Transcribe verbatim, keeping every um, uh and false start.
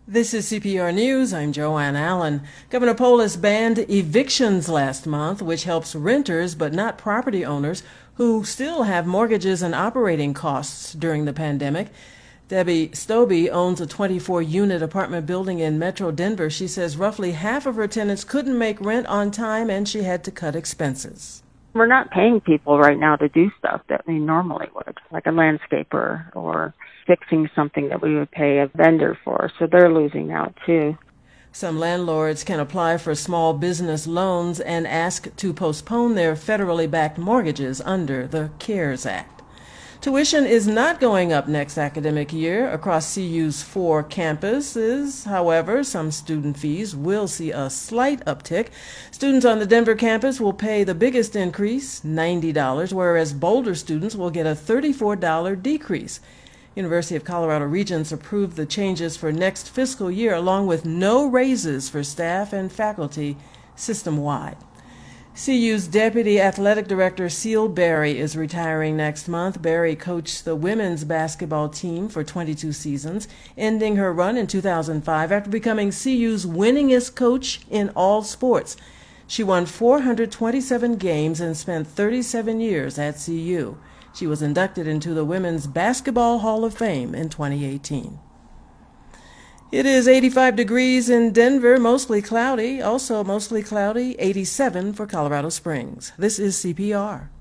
This is C P R News. I'm Joanne Allen. Governor Polis banned evictions last month, which helps renters but not property owners who still have mortgages and operating costs during the pandemic. Debbie Stobie owns a twenty-four unit apartment building in Metro Denver. She says roughly half of her tenants couldn't make rent on time and she had to cut expenses. We're not paying people right now to do stuff that we normally would, like a landscaper or fixing something that we would pay a vendor for, so they're losing out too. Some landlords can apply for small business loans and ask to postpone their federally backed mortgages under the CARES Act. Tuition is not going up next academic year across C U's four campuses. However, some student fees will see a slight uptick. Students on the Denver campus will pay the biggest increase, ninety dollars, whereas Boulder students will get a thirty-four dollars decrease. University of Colorado Regents approved the changes for next fiscal year, along with no raises for staff and faculty system-wide. C U's Deputy Athletic Director Seal Berry is retiring next month. Berry coached the women's basketball team for twenty-two seasons, ending her run in two thousand five after becoming C U's winningest coach in all sports. She won four hundred twenty-seven games and spent thirty-seven years at C U. She was inducted into the Women's Basketball Hall of Fame in twenty eighteen. It is eighty-five degrees in Denver, mostly cloudy. Also mostly cloudy, eighty-seven for Colorado Springs. This is C P R.